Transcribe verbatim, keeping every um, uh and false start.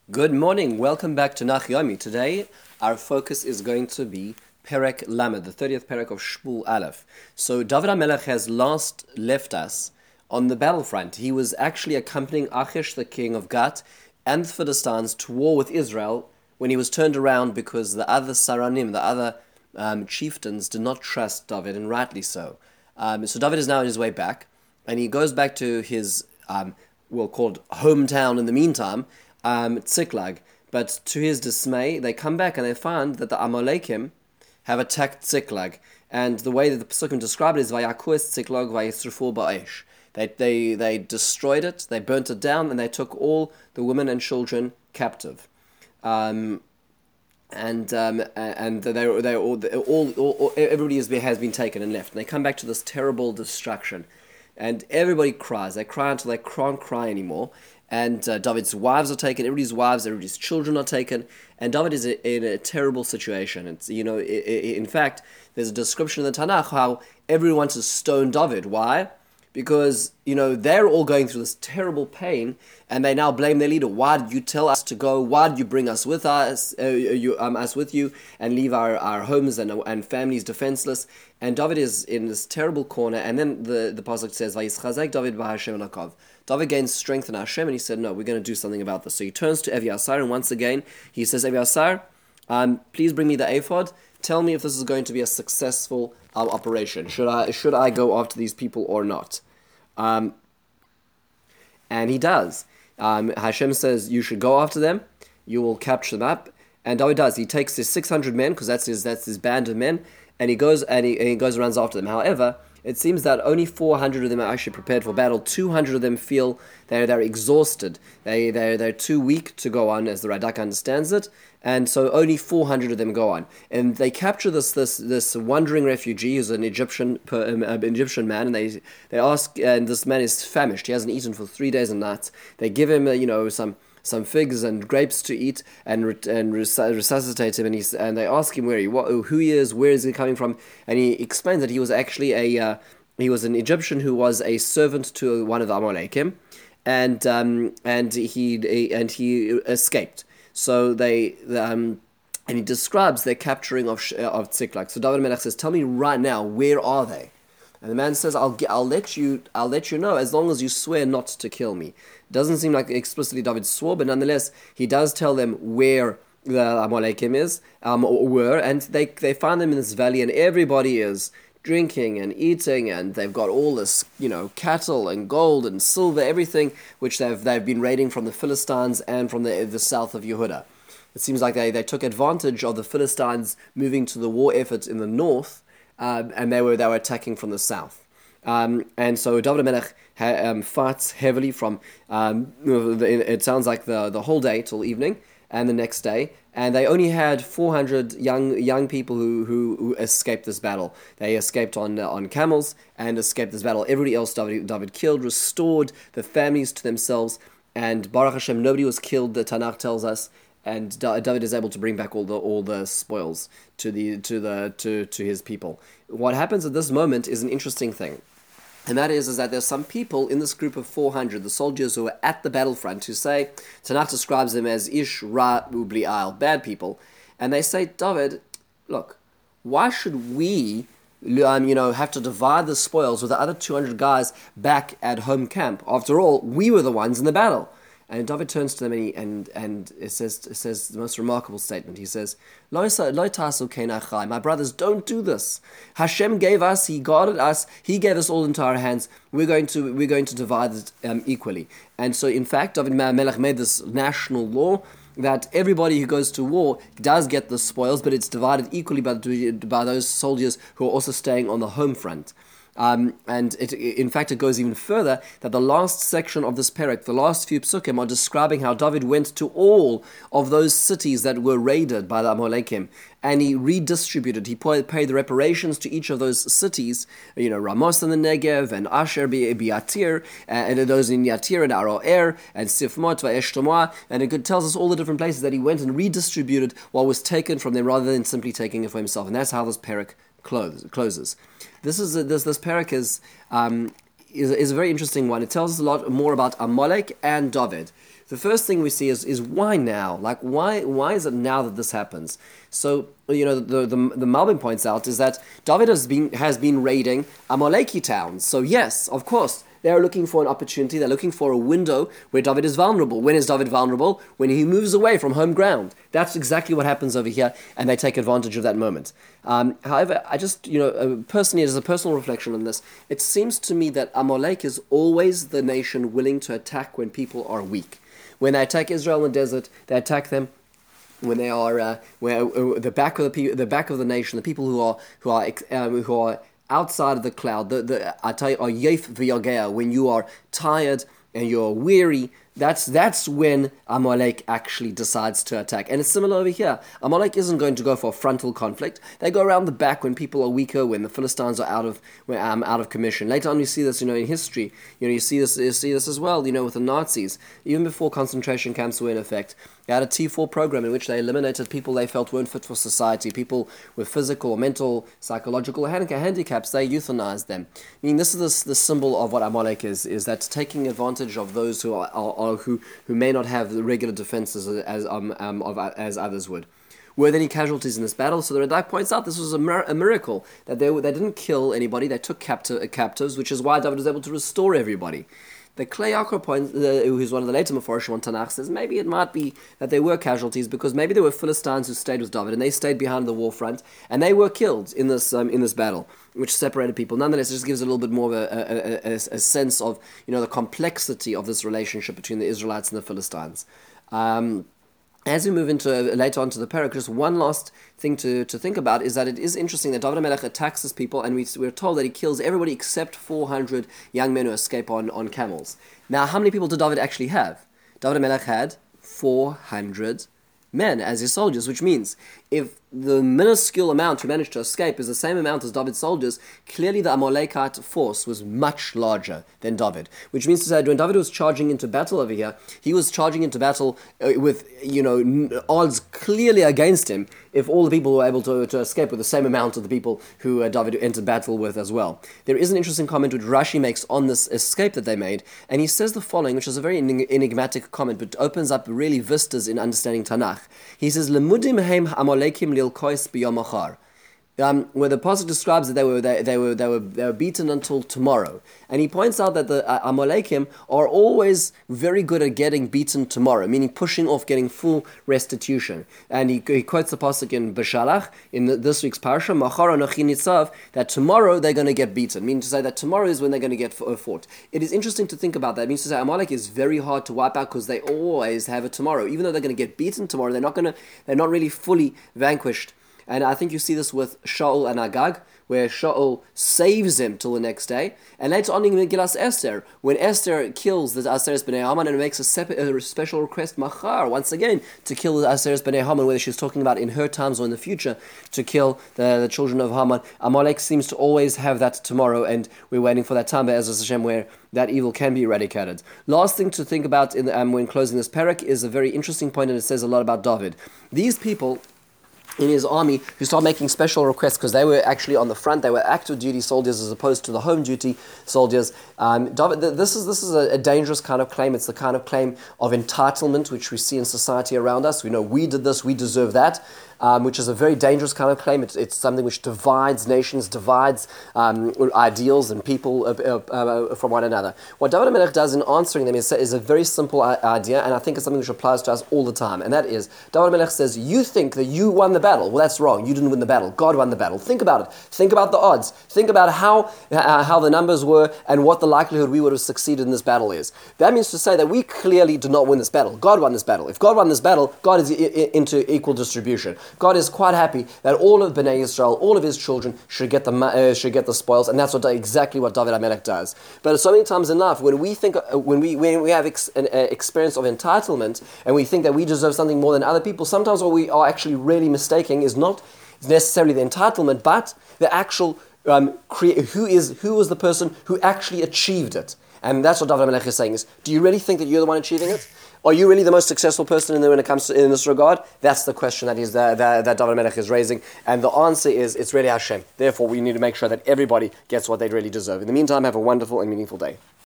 Good morning. Welcome back to Nachyomi. Today, our focus is going to be Perek Lamed, the thirtieth Perek of Shmuel Aleph. So, David HaMelech has last left us on the battlefront. He was actually accompanying Achish, the king of Gat, and the Philistines to war with Israel when he was turned around because the other Saranim, the other um, chieftains, did not trust David, and rightly so. Um, so, David is now on his way back, and he goes back to his, um, well, called hometown in the meantime, um, Tziklag. But to his dismay, they come back and they find that the Amalekim have attacked Tziklag. And the way that the Pesukim describe it is Vayakues Tziklag Vayisrufu Ba'esh. They, they, they destroyed it, they burnt it down, and they took all the women and children captive. Um, and um, and they they all, all, all everybody has been, has been taken and left. And they come back to this terrible destruction, and everybody cries. They cry until they can't cry anymore. And uh, David's wives are taken. Everybody's wives, everybody's children are taken, and David is in a terrible situation. It's you know, in fact, there's a description in the Tanakh how everyone wants to stone David. Why? Because, you know, they're all going through this terrible pain, and they now blame their leader. Why did you tell us to go? Why did you bring us with us, uh, you, um, us with you, and leave our, our homes and and families defenseless? And David is in this terrible corner, and then the, the pasuk says, "Vayischazek David b'Hashem Elokov." David gains strength in Hashem, and he said, no, we're going to do something about this. So he turns to Eviasar, and once again, he says, Eviasar, um, please bring me the ephod. Tell me if this is going to be a successful uh, operation. Should I should I go after these people or not? Um, and he does. Um, Hashem says, you should go after them. You will capture them up. And David does. He takes his six hundred men, because that's his that's his band of men, and he goes and he, and he goes and runs after them. However, it seems that only four hundred of them are actually prepared for battle. two hundred of them feel they're, they're exhausted. They, they're, they're too weak to go on, as the Radak understands it. And so only four hundred of them go on. And they capture this this this wandering refugee who's an Egyptian um, an Egyptian man. And they they ask, and this man is famished. He hasn't eaten for three days and nights. They give him, uh, you know, some... some figs and grapes to eat, and and resuscitate him, and he's, and they ask him where he what, who he is, where is he coming from, and he explains that he was actually a uh, he was an Egyptian who was a servant to one of the Amalekim, and um, and he and he escaped. So they um, and he describes their capturing of of Tziklag. So David Melech says, "Tell me right now, where are they?" And the man says, "I'll I'll let you I'll let you know as long as you swear not to kill me." Doesn't seem like explicitly David swore, but nonetheless he does tell them where the Amalekim is um, or were, and they they find them in this valley, and everybody is drinking and eating, and they've got all this you know cattle and gold and silver, everything which they've they've been raiding from the Philistines and from the the south of Yehuda. It seems like they, they took advantage of the Philistines moving to the war effort in the north. Um, and they were they were attacking from the south, um, and so David Melech ha, um, fights heavily from. Um, it sounds like the the whole day till evening, and the next day, and they only had four hundred young young people who, who, who escaped this battle. They escaped on uh, on camels and escaped this battle. Everybody else David, David killed, restored the families to themselves, and Baruch Hashem, nobody was killed. The Tanakh tells us. And David is able to bring back all the all the spoils to the to the to, to his people. What happens at this moment is an interesting thing, and that is is that there's some people in this group of four hundred, the soldiers who are at the battlefront, who say Tanakh describes them as ish ra ubli al, bad people, and they say, David, look, why should we? Um, you know, have to divide the spoils with the other two hundred guys back at home camp? After all, we were the ones in the battle. And David turns to them and he, and, and it says it says the most remarkable statement. He says, "Lo tasu kein achai, my brothers, don't do this. Hashem gave us, He guarded us, He gave us all into our hands. We're going to we're going to divide it um, equally." And so, in fact, David Melech made this national law that everybody who goes to war does get the spoils, but it's divided equally by by those soldiers who are also staying on the home front. Um, and it, in fact, it goes even further that the last section of this perek, the last few psukim, are describing how David went to all of those cities that were raided by the Amalekim, and he redistributed. He paid the reparations to each of those cities, you know, Ramos in the Negev, and Asher Biatir, and those in Yatir and Aroer, and Sifmot, Va'eshtomoa, and it tells us all the different places that he went and redistributed what was taken from them rather than simply taking it for himself. And that's how this perek closes. This is a, this this perek is um is is a very interesting one. It tells us a lot more about Amalek and David, the first thing we see is is why now? Like why why is it now that this happens? So you know the the, the Malbim points out is that David has been has been raiding Amaleki towns. So yes, of course. They're looking for an opportunity. They're looking for a window where David is vulnerable. When is David vulnerable? When he moves away from home ground. That's exactly what happens over here, and they take advantage of that moment. Um, however, I just, you know, uh, personally, as a personal reflection on this, it seems to me that Amalek is always the nation willing to attack when people are weak. When they attack Israel in the desert, they attack them when they are uh, where uh, the back of the pe- the back of the nation, the people who are who are um, who are outside of the cloud, the the I tell you, are yef v'yagea, when you are tired and you're weary, that's that's when Amalek actually decides to attack. And it's similar over here. Amalek isn't going to go for a frontal conflict. They go around the back when people are weaker, when the Philistines are out of um, out of commission. Later on, you see this, you know, in history. You know, you see this, you see this as well. You know, with the Nazis, even before concentration camps were in effect, they had a T four program in which they eliminated people they felt weren't fit for society, people with physical, or mental, psychological handicaps. They euthanized them. I mean, this is the, the symbol of what Amalek is: is that taking advantage of those who are, are, are who who may not have the regular defenses as um, um of as others would. Were there any casualties in this battle? So the Radak points out this was a, mir- a miracle that they they didn't kill anybody. They took capti- captives, which is why David was able to restore everybody. The Klei Yaakov points, uh, who's one of the later Mefarshim on Tanakh, says maybe it might be that there were casualties because maybe there were Philistines who stayed with David and they stayed behind the war front and they were killed in this um, in this battle, which separated people. Nonetheless, it just gives a little bit more of a, a, a, a sense of, you know, the complexity of this relationship between the Israelites and the Philistines. Um, As we move into uh, later on to the parak, just one last thing to, to think about is that it is interesting that David HaMelech attacks his people, and we, we're told that he kills everybody except four hundred young men who escape on, on camels. Now, how many people did David actually have? David HaMelech had four hundred men as his soldiers, which means if the minuscule amount who managed to escape is the same amount as David's soldiers, clearly the Amalekite force was much larger than David. Which means to say, when David was charging into battle over here, he was charging into battle uh, with, you know, odds clearly against him if all the people were able to, to escape with the same amount of the people who uh, David entered battle with as well. There is an interesting comment which Rashi makes on this escape that they made, and he says the following, which is a very enigmatic comment, but opens up really vistas in understanding Tanakh. He says, "Lemudim heim Amalekim lilkois b'yom achar," um, where the pasuk describes that they were they, they were they were they were beaten until tomorrow, and he points out that the uh, Amalekim are always very good at getting beaten tomorrow, meaning pushing off, getting full restitution. And he, he quotes the pasuk in Beshalach in the, this week's parasha, "Machar anochi nitzav," that tomorrow they're going to get beaten, meaning to say that tomorrow is when they're going to get fought. It is interesting to think about that. It means to say Amalek is very hard to wipe out because they always have a tomorrow, even though they're going to get beaten tomorrow. They're not going to they're not really fully vanquished. And I think you see this with Shaul and Agag, where Shaul saves him till the next day. And later on in Megillas Esther, when Esther kills the Aseres B'nai Haman and makes a, sep- a special request, Machar, once again, to kill the Aseres B'nai Haman, whether she's talking about in her times or in the future, to kill the, the children of Haman. Amalek seems to always have that tomorrow, and we're waiting for that time, Be'ez Hashem, where that evil can be eradicated. Last thing to think about in, um, when closing this parak is a very interesting point, and it says a lot about David. These people in his army who started making special requests because they were actually on the front, they were active duty soldiers as opposed to the home duty soldiers. Um, David, this is this is a, a dangerous kind of claim. It's the kind of claim of entitlement which we see in society around us. We know we did this, we deserve that. Um, which is a very dangerous kind of claim. It's, it's something which divides nations, divides um, ideals and people uh, uh, uh, from one another. What David HaMelech does in answering them is, is a very simple idea, and I think it's something which applies to us all the time, and that is, David HaMelech says, you think that you won the battle. Well, that's wrong. You didn't win the battle. God won the battle. Think about it. Think about the odds. Think about how, uh, how the numbers were and what the likelihood we would have succeeded in this battle is. That means to say that we clearly did not win this battle. God won this battle. If God won this battle, God is I- I- into equal distribution. God is quite happy that all of Bnei Israel, all of his children, should get the uh, should get the spoils, and that's what exactly what David HaMelech does. But so many times in life, when we think, uh, when we when we have ex- an uh, experience of entitlement, and we think that we deserve something more than other people, sometimes what we are actually really mistaking is not necessarily the entitlement, but the actual um, crea- who is who was the person who actually achieved it. And that's what David HaMelech is saying is, do you really think that you're the one achieving it? Are you really the most successful person in the, when it comes to in this regard? That's the question that is that, that, that David HaMelech is raising. And the answer is, it's really Hashem. Therefore, we need to make sure that everybody gets what they really deserve. In the meantime, have a wonderful and meaningful day.